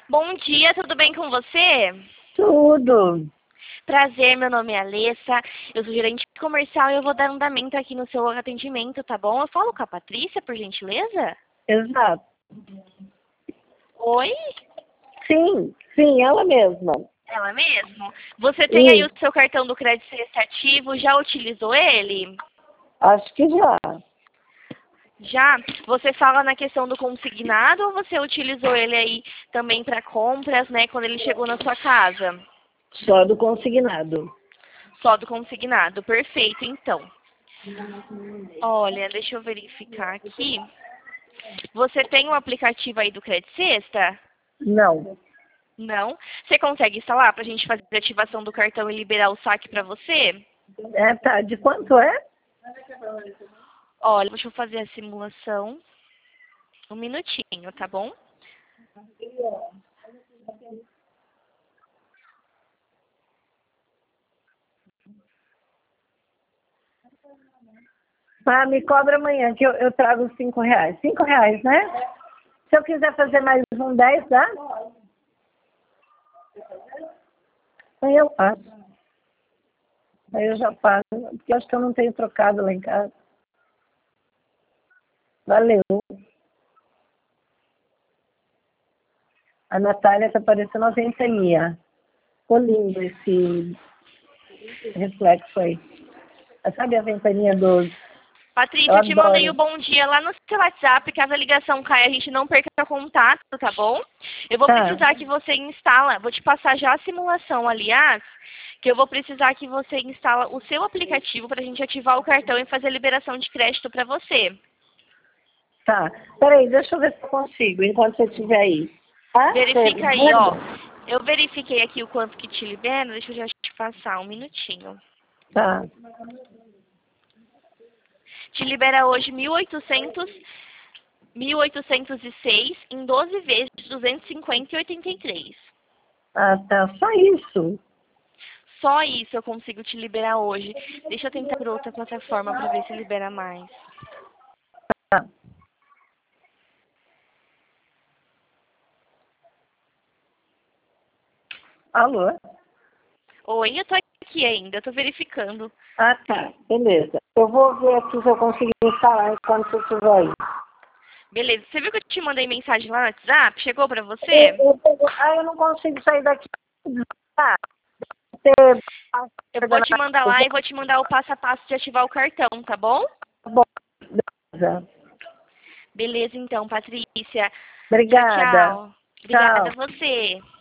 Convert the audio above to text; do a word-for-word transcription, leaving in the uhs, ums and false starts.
Bom dia, tudo bem com você? Tudo. Prazer, meu nome é Alessa, eu sou gerente comercial e eu vou dar andamento aqui no seu atendimento, tá bom? Eu falo com a Patrícia, por gentileza? Exato. Oi? Sim, sim, ela mesma. Ela mesmo? Você tem aí Sim, o seu cartão do crédito ativo, já utilizou ele? acho que já. Já? Você fala na questão do consignado ou você utilizou ele aí também para compras, né, quando ele chegou na sua casa? Só do consignado. Só do consignado, perfeito, então. Olha, deixa eu verificar aqui. Você tem um aplicativo aí do Crédito Sexta? Não. Não? Você consegue instalar para a gente fazer a ativação do cartão e liberar o saque para você? É, tá. De quanto é? Olha, deixa eu fazer a simulação. Um minutinho, tá bom? Ah, me cobra amanhã, que eu, eu trago os cinco reais. Cinco reais, né? Se eu quiser fazer mais um dez, dá? Aí eu passo. Aí eu já pago, porque eu acho que eu não tenho trocado lá em casa. Valeu. A Natália está parecendo uma ventania. Ficou lindo esse reflexo aí. Sabe a ventania dos... Eu Patrícia, eu te mandei o adoro. bom dia lá no seu WhatsApp, caso a ligação caia, a gente não perca contato, tá bom? Eu vou Tá, precisar que você instala, vou te passar já a simulação, aliás, que eu vou precisar que você instala o seu aplicativo para a gente ativar o cartão e fazer a liberação de crédito para você. tá. Peraí, deixa eu ver se eu consigo, enquanto você estiver aí. Tá? Você Verifica aí, ó. manda? Eu verifiquei aqui o quanto que te libera, deixa eu já te passar um minutinho. Tá. Te libera hoje mil e oitocentos, mil oitocentos e seis em doze vezes de duzentos e cinquenta e oitenta e três. Ah, tá. Só isso. Só isso eu consigo te liberar hoje. Deixa eu tentar por outra plataforma para ver se libera mais. Tá. Alô? Oi, eu tô aqui ainda, eu tô verificando. Ah, tá. Beleza. Eu vou ver aqui se eu consigo instalar enquanto você estiver aí. Beleza, você viu que eu te mandei mensagem lá no WhatsApp? Chegou pra Eu, você? eu, pego- ah, eu não consigo sair daqui. Ah, você... Eu vou te mandar lá e vou te mandar o passo a passo de ativar o cartão, tá bom? Bom, beleza. Beleza então, Patrícia. Tchau, Obrigada. tchau. Obrigada a Tchau. você.